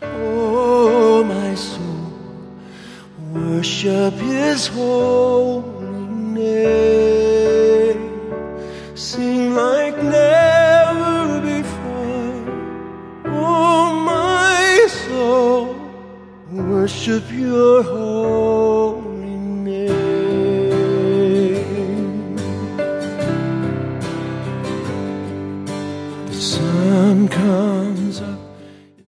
Oh, my soul, worship His holy name. Sing like never before. Oh, my soul, worship Your holy name.